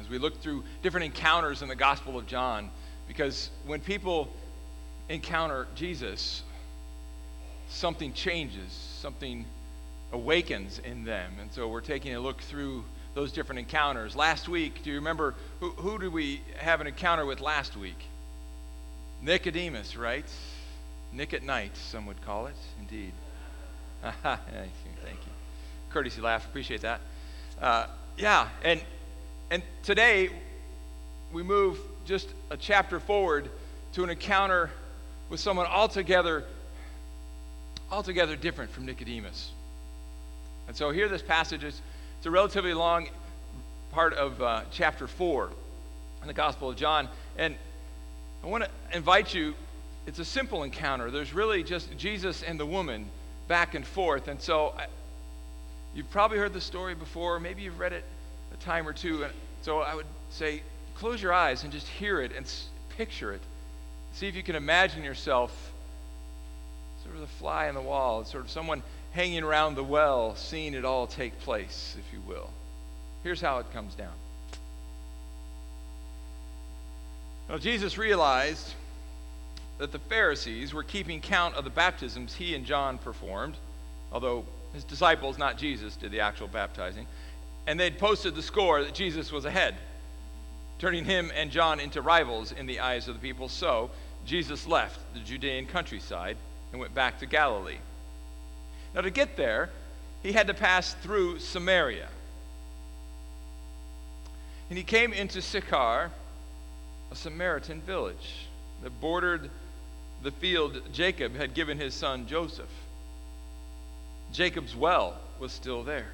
as we look through different encounters in the Gospel of John, because when people encounter Jesus, something changes, something awakens in them. And so we're taking a look through those different encounters. Last week, do you remember, who did we have an encounter with last week? Nicodemus, right? Nick at night, some would call it, indeed. Thank you. Courtesy laugh, appreciate that. And today we move just a chapter forward to an encounter with someone altogether different from Nicodemus. And so here this passage is, it's a relatively long part of chapter 4 in the Gospel of John. And I want to invite you, it's a simple encounter. There's really just Jesus and the woman back and forth. And so you've probably heard the story before. Maybe you've read it a time or two. And so I would say close your eyes and just hear it and picture it. See if you can imagine yourself sort of the fly on the wall, sort of someone hanging around the well, seeing it all take place, if you will. Here's how it comes down. Now, Jesus realized that the Pharisees were keeping count of the baptisms he and John performed, although his disciples, not Jesus, did the actual baptizing, and they'd posted the score that Jesus was ahead, turning him and John into rivals in the eyes of the people. So Jesus left the Judean countryside and went back to Galilee. Now, to get there, he had to pass through Samaria. And he came into Sychar, a Samaritan village that bordered the field Jacob had given his son Joseph. Jacob's well was still there.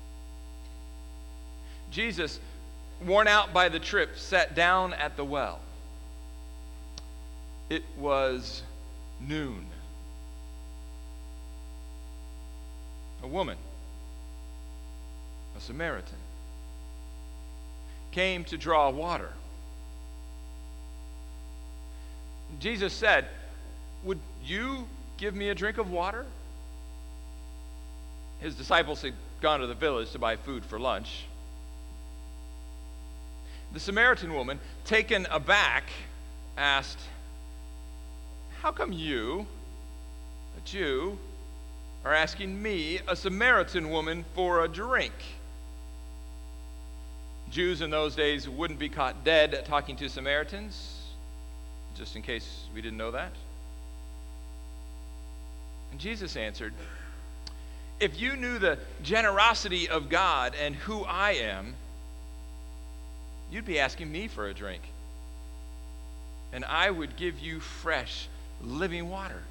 Jesus, worn out by the trip, sat down at the well. It was noon. A woman, a Samaritan, came to draw water. Jesus said, "Would you give me a drink of water?" His disciples had gone to the village to buy food for lunch. The Samaritan woman, taken aback, asked, "How come you, a Jew, are asking me, a Samaritan woman, for a drink?" Jews in those days wouldn't be caught dead talking to Samaritans, just in case we didn't know that. And Jesus answered, "If you knew the generosity of God and who I am, you'd be asking me for a drink, and I would give you fresh, living water."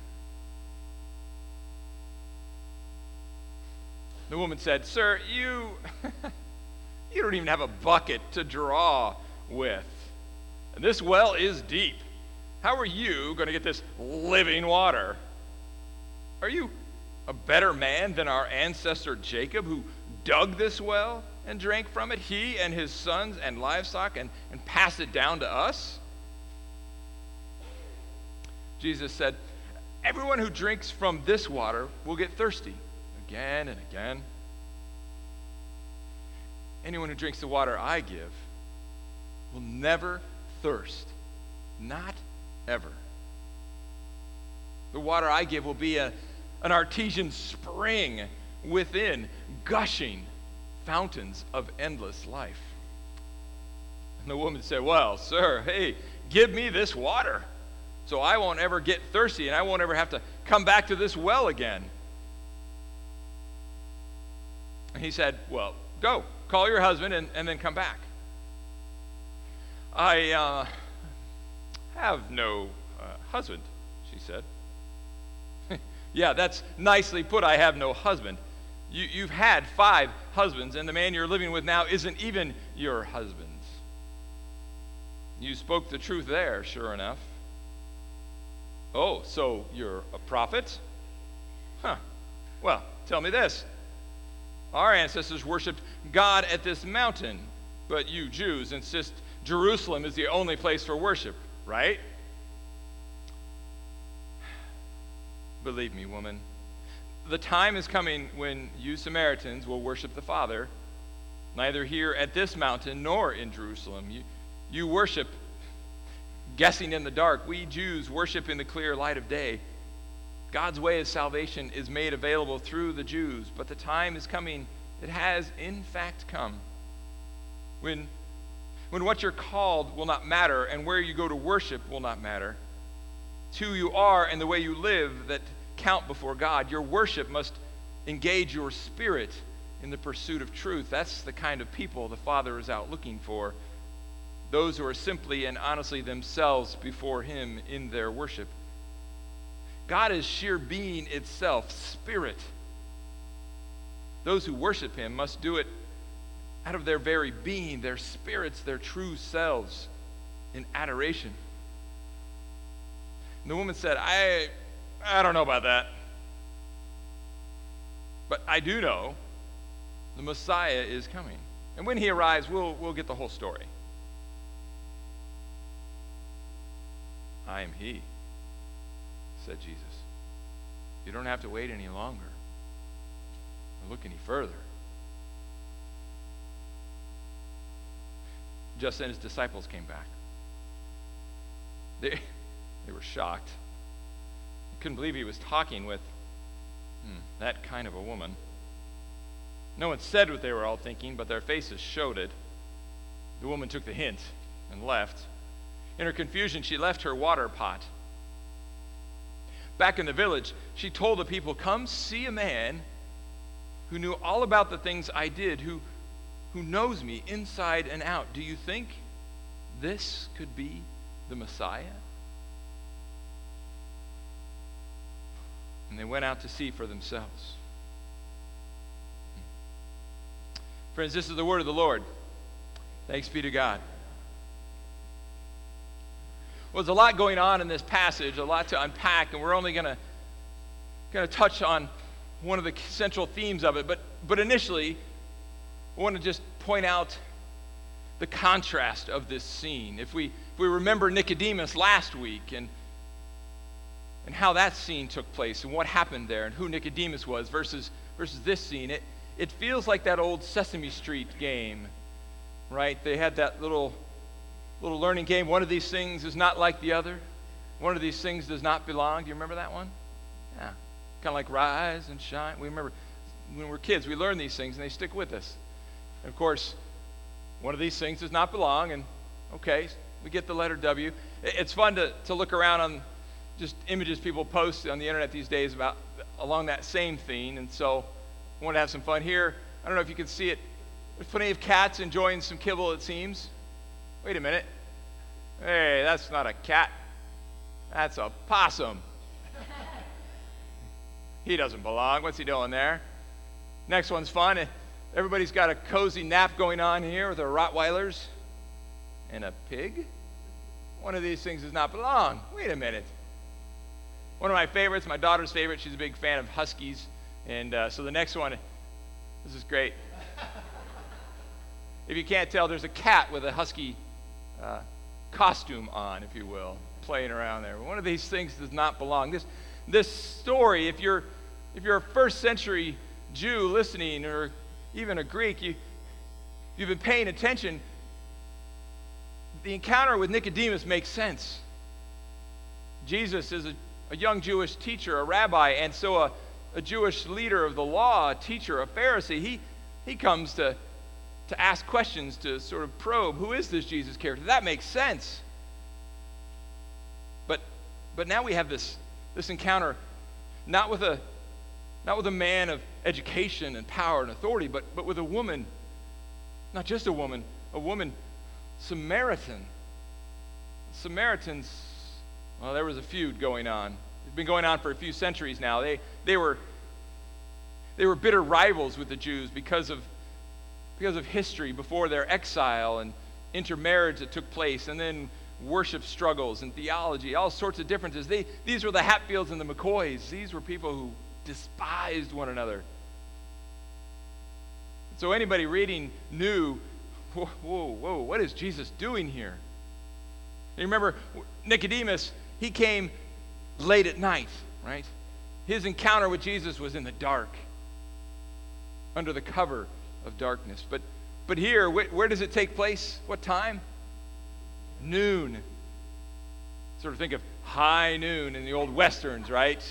The woman said, "Sir, you don't even have a bucket to draw with. And this well is deep. How are you going to get this living water? Are you a better man than our ancestor Jacob, who dug this well and drank from it, he and his sons and livestock, and passed it down to us?" Jesus said, "Everyone who drinks from this water will get thirsty again and again. Anyone who drinks the water I give will never thirst, not ever. The water I give will be an artesian spring within, gushing fountains of endless life." And the woman said, "Well, sir, hey, give me this water so I won't ever get thirsty and I won't ever have to come back to this well again." And he said, "Well, go, call your husband and then come back." "I have no husband," she said. "Yeah, that's nicely put, I have no husband. You've had 5 husbands, and the man you're living with now isn't even your husband. You spoke the truth there, sure enough. Oh, so you're a prophet? Huh. Well, tell me this. Our ancestors worshipped God at this mountain, but you Jews insist Jerusalem is the only place for worship, right?" "Believe me, woman, the time is coming when you Samaritans will worship the Father neither here at this mountain nor in Jerusalem. You worship guessing in the dark. We Jews worship in the clear light of day. God's way of salvation is made available through the Jews, but the time is coming, it has in fact come, when what you're called will not matter and where you go to worship will not matter. It's who you are and the way you live that count before God. Your worship must engage your spirit in the pursuit of truth. That's the kind of people the Father is out looking for. Those who are simply and honestly themselves before Him in their worship. God is sheer being itself, spirit. Those who worship Him must do it out of their very being, their spirits, their true selves, in adoration. And the woman said, I don't know about that. But I do know the Messiah is coming. And when He arrives, we'll get the whole story. I am He, said Jesus. You don't have to wait any longer or look any further. Just then His disciples came back. They were shocked. They couldn't believe He was talking with that kind of a woman. No one said what they were all thinking, but their faces showed it. The woman took the hint and left. In her confusion, she left her water pot. Back in the village, she told the people, "Come see a man who knew all about the things I did, who knows me inside and out. Do you think this could be the Messiah?" And they went out to see for themselves. Friends, this is the word of the Lord. Thanks be to God. Well, there's a lot going on in this passage, a lot to unpack, and we're only going to touch on one of the central themes of it. But initially, I want to just point out the contrast of this scene. If we remember Nicodemus last week and how that scene took place and what happened there and who Nicodemus was versus this scene, it feels like that old Sesame Street game, right? They had that little learning game. One of these things is not like the other. One of these things does not belong. Do you remember that one? Yeah. Kind of like rise and shine. We remember when we were kids, we learned these things and they stick with us. And of course, one of these things does not belong, and okay, we get the letter W. It's fun to look around on just images people post on the internet these days about along that same theme, and so I want to have some fun here. I don't know if you can see it. There's plenty of cats enjoying some kibble, it seems. Wait a minute. Hey, that's not a cat. That's a possum. He doesn't belong. What's he doing there? Next one's fun. Everybody's got a cozy nap going on here with their Rottweilers and a pig. One of these things does not belong. Wait a minute. One of my favorites, my daughter's favorite, she's a big fan of huskies. And so the next one, this is great. If you can't tell, there's a cat with a husky costume on, if you will, playing around there. One of these things does not belong. This story, if you're a first century Jew listening, or even a Greek, you've been paying attention, the encounter with Nicodemus makes sense. Jesus is a young Jewish teacher, a rabbi, and so a Jewish leader of the law, a teacher, a Pharisee. He comes to ask questions, to sort of probe, who is this Jesus character? That makes sense. But now we have this encounter, not with a man of education and power and authority, but with a woman, not just a woman Samaritan. Samaritans, well, there was a feud going on. It's been going on for a few centuries now. They were bitter rivals with the Jews because of history before their exile and intermarriage that took place, and then worship struggles and theology, all sorts of differences. These were the Hatfields and the McCoys. These were people who despised one another. So anybody reading knew, whoa, what is Jesus doing here? And remember, Nicodemus, he came late at night, right? His encounter with Jesus was in the dark, under the cover of darkness. But But here, where does it take place? What time? Noon. Sort of think of high noon in the old westerns, right?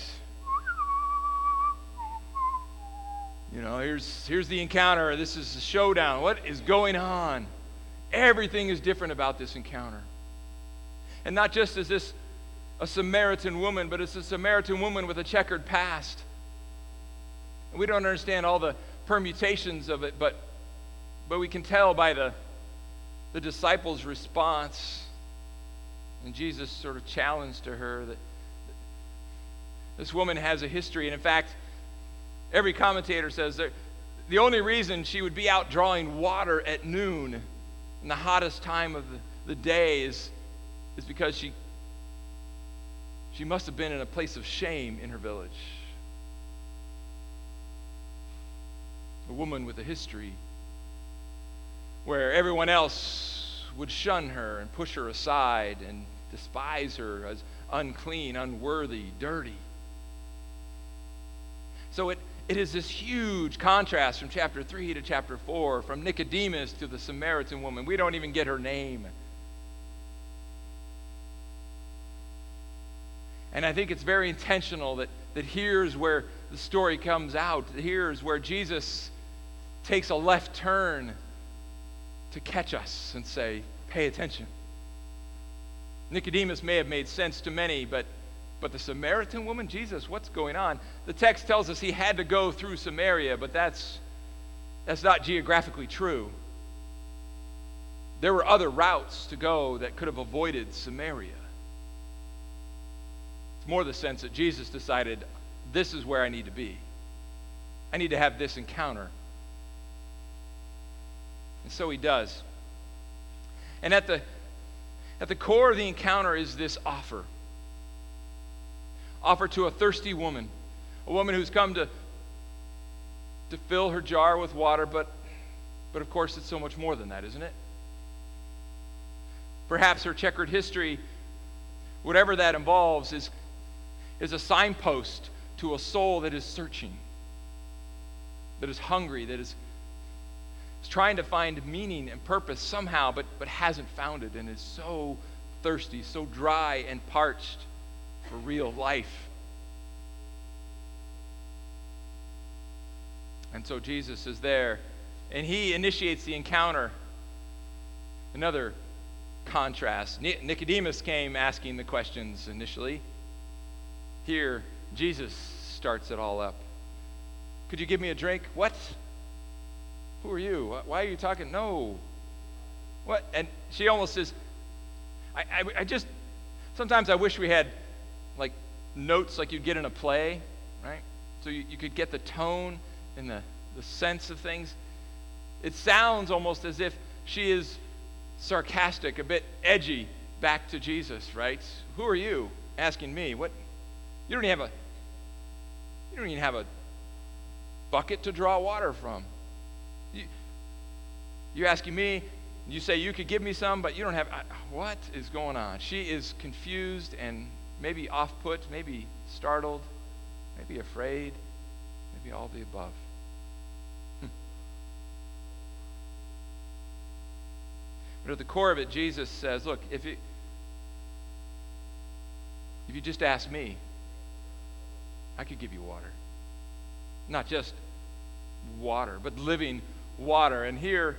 You know, here's the encounter. This is the showdown. What is going on? Everything is different about this encounter. And not just is this a Samaritan woman, but it's a Samaritan woman with a checkered past. And we don't understand all the permutations of it, but we can tell by the disciples' response. And Jesus sort of challenged to her that this woman has a history. And in fact, every commentator says that the only reason she would be out drawing water at noon in the hottest time of the day is because she must have been in a place of shame in her village. A woman with a history where everyone else would shun her and push her aside and despise her as unclean, unworthy, dirty. So it is this huge contrast from chapter 3 to chapter 4, from Nicodemus to the Samaritan woman. We don't even get her name. And I think it's very intentional that here's where the story comes out. Here's where Jesus takes a left turn to catch us and say, pay attention. Nicodemus may have made sense to many, but the Samaritan woman, Jesus, what's going on? The text tells us he had to go through Samaria, but that's not geographically true. There were other routes to go that could have avoided Samaria. It's more the sense that Jesus decided, this is where I need to be. I need to have this encounter. And so he does. And at the core of the encounter is this offer. Offer to a thirsty woman. A woman who's come to fill her jar with water, but of course it's so much more than that, isn't it? Perhaps her checkered history, whatever that involves, is a signpost to a soul that is searching, that is hungry, that is trying to find meaning and purpose somehow, but hasn't found it, and is so thirsty, so dry and parched for real life. And so Jesus is there, and he initiates the encounter. Another contrast. Nicodemus came asking the questions initially. Here, Jesus starts it all up. Could you give me a drink? What? Who are you? Why are you talking? No. What? And she almost says, I just, sometimes I wish we had like notes like you'd get in a play, right? So you could get the tone and the sense of things. It sounds almost as if she is sarcastic, a bit edgy back to Jesus, right? Who are you asking me? What? You don't even have a bucket to draw water from. You're asking me, you say you could give me some, but you don't have, what is going on? She is confused and maybe off-put, maybe startled, maybe afraid, maybe all the above. But at the core of it, Jesus says, look, if you just ask me, I could give you water. Not just water, but living water. And here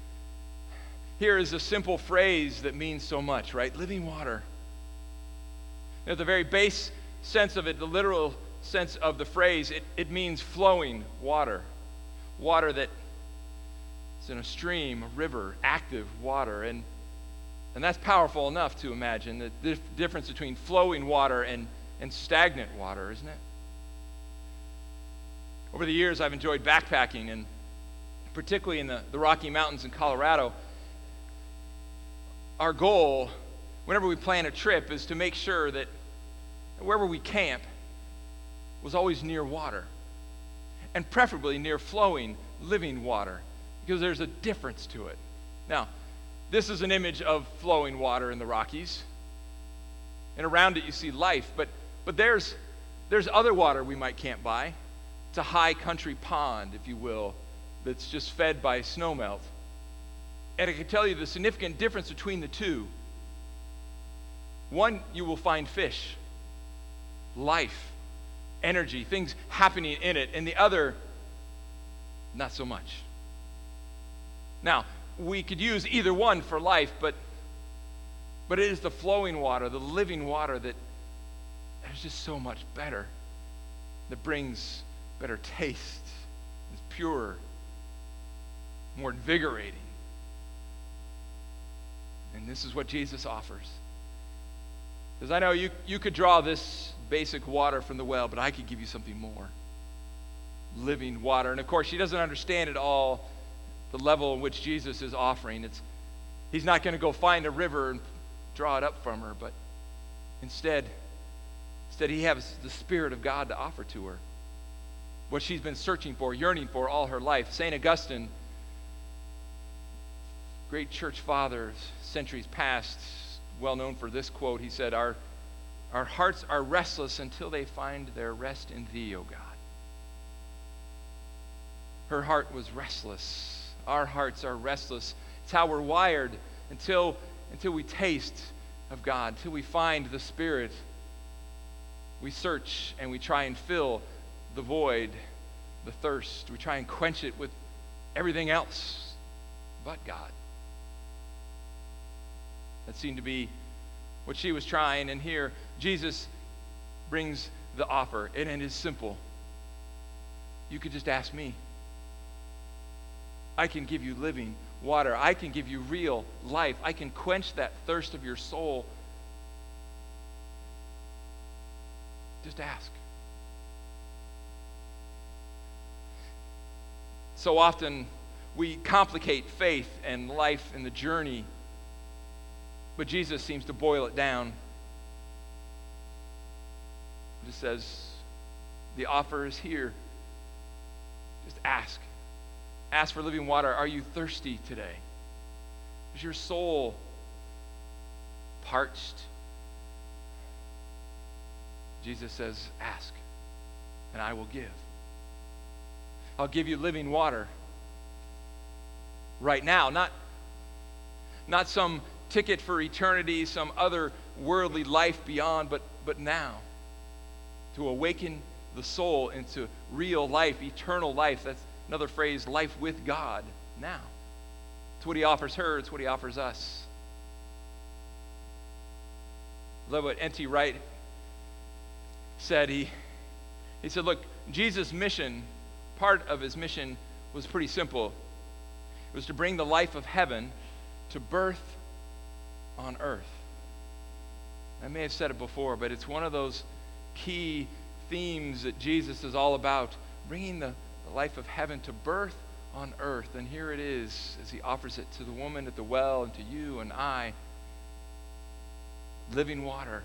is a simple phrase that means so much, right? Living water. At the very base sense of it, the literal sense of the phrase, it means flowing water. Water that is in a stream, a river, active water. And that's powerful enough to imagine the difference between flowing water and stagnant water, isn't it? Over the years, I've enjoyed backpacking, and particularly in the Rocky Mountains in Colorado. Our goal, whenever we plan a trip, is to make sure that wherever we camp was always near water, and preferably near flowing, living water, because there's a difference to it. Now, this is an image of flowing water in the Rockies, and around it you see life, but there's other water we might camp by. It's a high country pond, if you will, that's just fed by snowmelt. And I can tell you the significant difference between the two. One, you will find fish, life, energy, things happening in it. And the other, not so much. Now, we could use either one for life, but it is the flowing water, the living water that is just so much better, that brings better taste, is purer, more invigorating. And this is what Jesus offers. Because I know you could draw this basic water from the well, but I could give you something more. Living water. And of course, she doesn't understand at all the level in which Jesus is offering. He's not going to go find a river and draw it up from her, but instead he has the Spirit of God to offer to her. What she's been searching for, yearning for all her life. St. Augustine, great church father, centuries past, well known for this quote, he said, our hearts are restless until they find their rest in thee, O God. Her heart was restless. Our hearts are restless. It's how we're wired until we taste of God, until we find the Spirit. We search and we try and fill the void, the thirst. We try and quench it with everything else but God. That seemed to be what she was trying, and here Jesus brings the offer, and it is simple. You could just ask me. I can give you living water. I can give you real life. I can quench that thirst of your soul. Just ask. So often we complicate faith and life and the journey, but Jesus seems to boil it down. He just says, the offer is here. Just ask. Ask for living water. Are you thirsty today? Is your soul parched? Jesus says, ask, and I will give. I'll give you living water right now, not some ticket for eternity, some other worldly life beyond, but now, to awaken the soul into real life, eternal life. That's another phrase, life with God, now. It's what he offers her, it's what he offers us. I love what N.T. Wright said. He said, look, Jesus' mission, part of his mission was pretty simple. It was to bring the life of heaven to birth on earth. I may have said it before, but it's one of those key themes that Jesus is all about, bringing the life of heaven to birth on earth. And here it is as he offers it to the woman at the well and to you and I. Living water.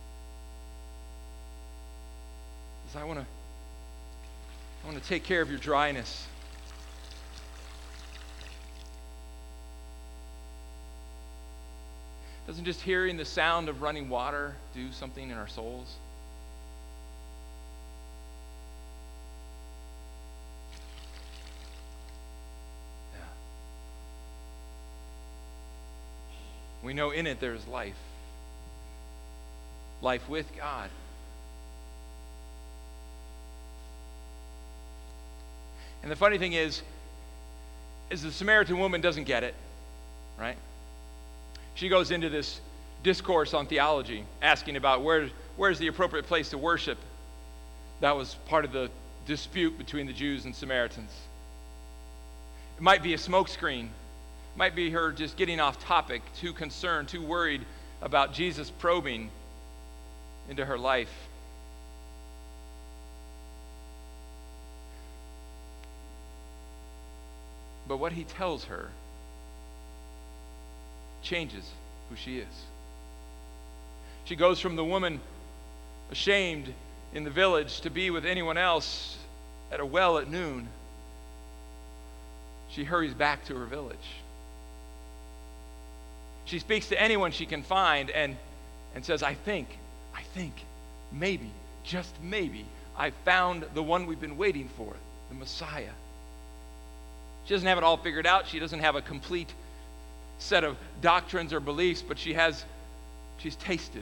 Because I want to take care of your dryness. Doesn't just hearing the sound of running water do something in our souls? Yeah. We know in it there's life. Life with God. And the funny thing is the Samaritan woman doesn't get it, right? She goes into this discourse on theology, asking about where's the appropriate place to worship. That was part of the dispute between the Jews and Samaritans. It might be a smokescreen. It might be her just getting off topic, too concerned, too worried about Jesus probing into her life. But what he tells her changes who she is. She goes from the woman ashamed in the village to be with anyone else at a well at noon. She hurries back to her village. She speaks to anyone she can find and says, I think, maybe, just maybe, I found the one we've been waiting for, the Messiah. She doesn't have it all figured out. She doesn't have a complete set of doctrines or beliefs, but she's tasted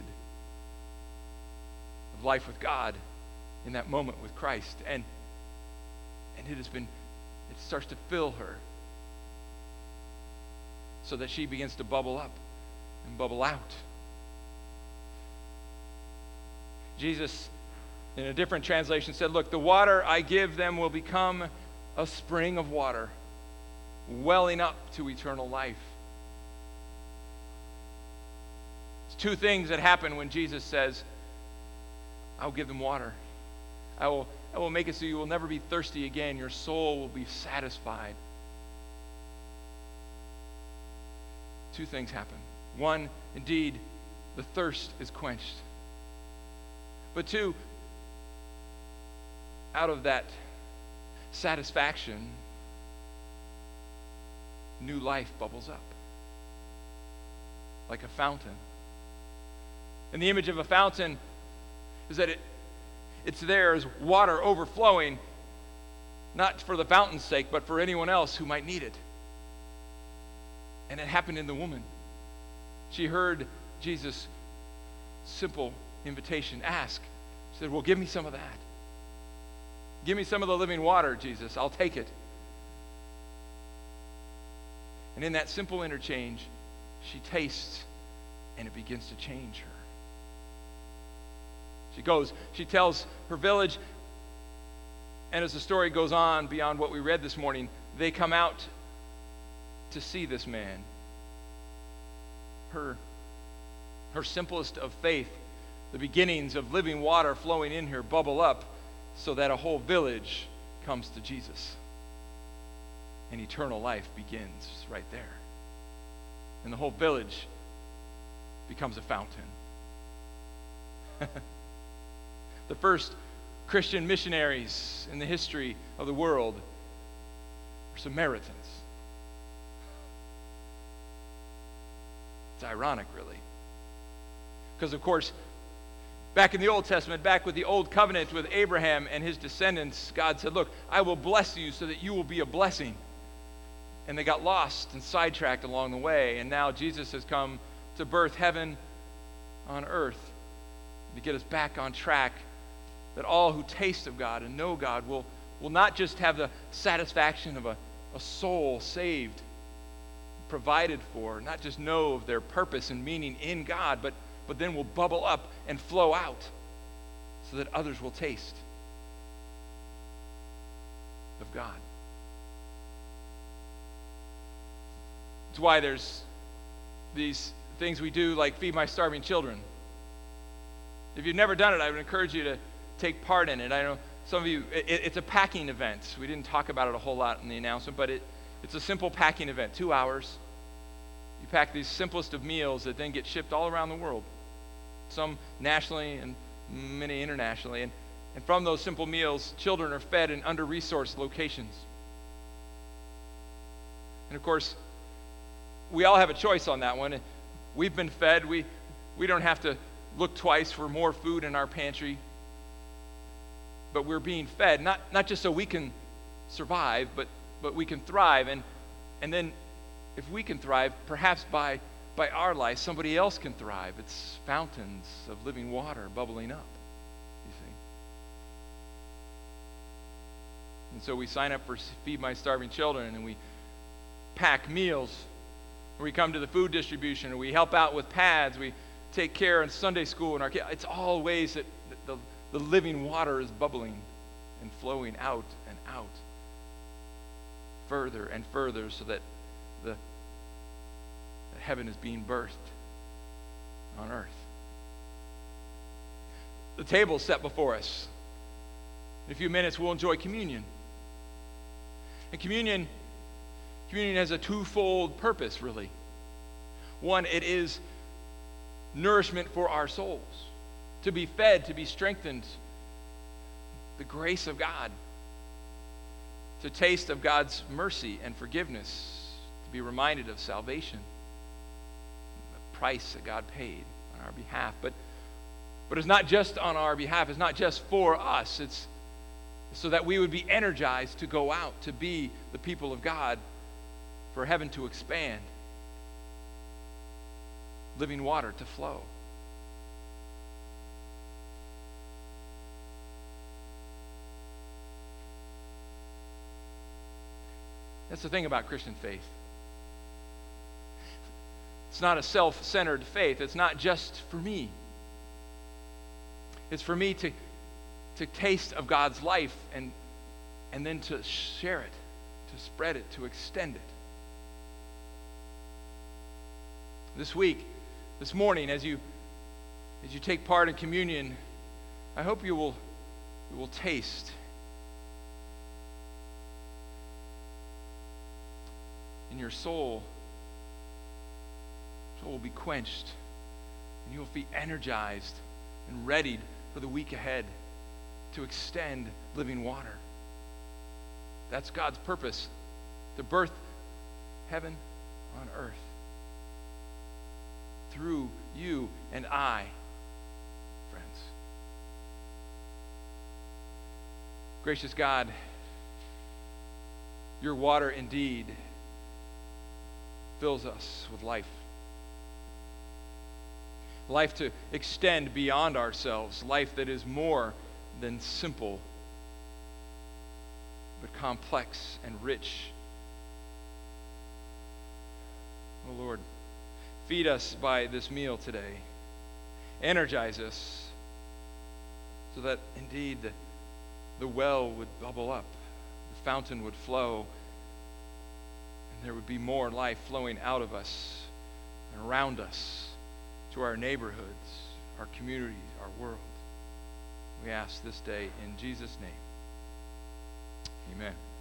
of life with God in that moment with Christ. And it starts to fill her so that she begins to bubble up and bubble out. Jesus, in a different translation, said, look, the water I give them will become a spring of water, welling up to eternal life. It's two things that happen when Jesus says, I'll give them water. I will make it so you will never be thirsty again. Your soul will be satisfied. Two things happen. One, indeed, the thirst is quenched. But two, out of that satisfaction, new life bubbles up like a fountain. And the image of a fountain is that it's there as water overflowing, not for the fountain's sake, but for anyone else who might need it. And it happened in the woman. She heard Jesus' simple invitation, ask. She said, well, give me some of that. Give me some of the living water, Jesus. I'll take it. And in that simple interchange, she tastes, and it begins to change her. She goes, she tells her village, and as the story goes on beyond what we read this morning, they come out to see this man. Her simplest of faith, the beginnings of living water flowing in her, bubble up so that a whole village comes to Jesus. And eternal life begins right there. And the whole village becomes a fountain. The first Christian missionaries in the history of the world were Samaritans. It's ironic, really. Because, of course, back in the Old Testament, back with the Old Covenant with Abraham and his descendants, God said, look, I will bless you so that you will be a blessing. And they got lost and sidetracked along the way. And now Jesus has come to birth heaven on earth to get us back on track, that all who taste of God and know God will not just have the satisfaction of a soul saved, provided for, not just know of their purpose and meaning in God, but then will bubble up and flow out so that others will taste of God. It's why there's these things we do like Feed My Starving Children. If you've never done it, I would encourage you to take part in it. I know some of you, it's a packing event. We didn't talk about it a whole lot in the announcement, but it's a simple packing event, 2 hours. You pack these simplest of meals that then get shipped all around the world, some nationally and many internationally. And from those simple meals, children are fed in under-resourced locations. And of course, we all have a choice on that one. We've been fed. We don't have to look twice for more food in our pantry. But we're being fed, not just so we can survive, but we can thrive. And then if we can thrive, perhaps by our life, somebody else can thrive. It's fountains of living water bubbling up, you see. And so we sign up for Feed My Starving Children, and we pack meals. Or we come to the food distribution, or we help out with pads. We take care in Sunday school. It's all ways that the living water is bubbling and flowing out and out, further and further, so that the heaven is being birthed on earth. The table is set before us. In a few minutes, we'll enjoy communion. And communion has a twofold purpose, really. One, it is nourishment for our souls, to be fed, to be strengthened, the grace of God, to taste of God's mercy and forgiveness, to be reminded of salvation, the price that God paid on our behalf. But it's not just on our behalf. It's not just for us. It's so that we would be energized to go out, to be the people of God, for heaven to expand. living water to flow. That's the thing about Christian faith. It's not a self-centered faith. It's not just for me. It's for me to taste of God's life and then to share it, to spread it, to extend it. This week, this morning, as you take part in communion, I hope you will taste and your soul will be quenched, and you'll be energized and readied for the week ahead to extend living water. That's God's purpose, to birth heaven on earth through you and I, friends. Gracious God, your water indeed fills us with life. Life to extend beyond ourselves, life that is more than simple, but complex and rich. Oh Lord, feed us by this meal today. Energize us so that indeed the well would bubble up, the fountain would flow, and there would be more life flowing out of us and around us to our neighborhoods, our communities, our world. We ask this day in Jesus' name. Amen.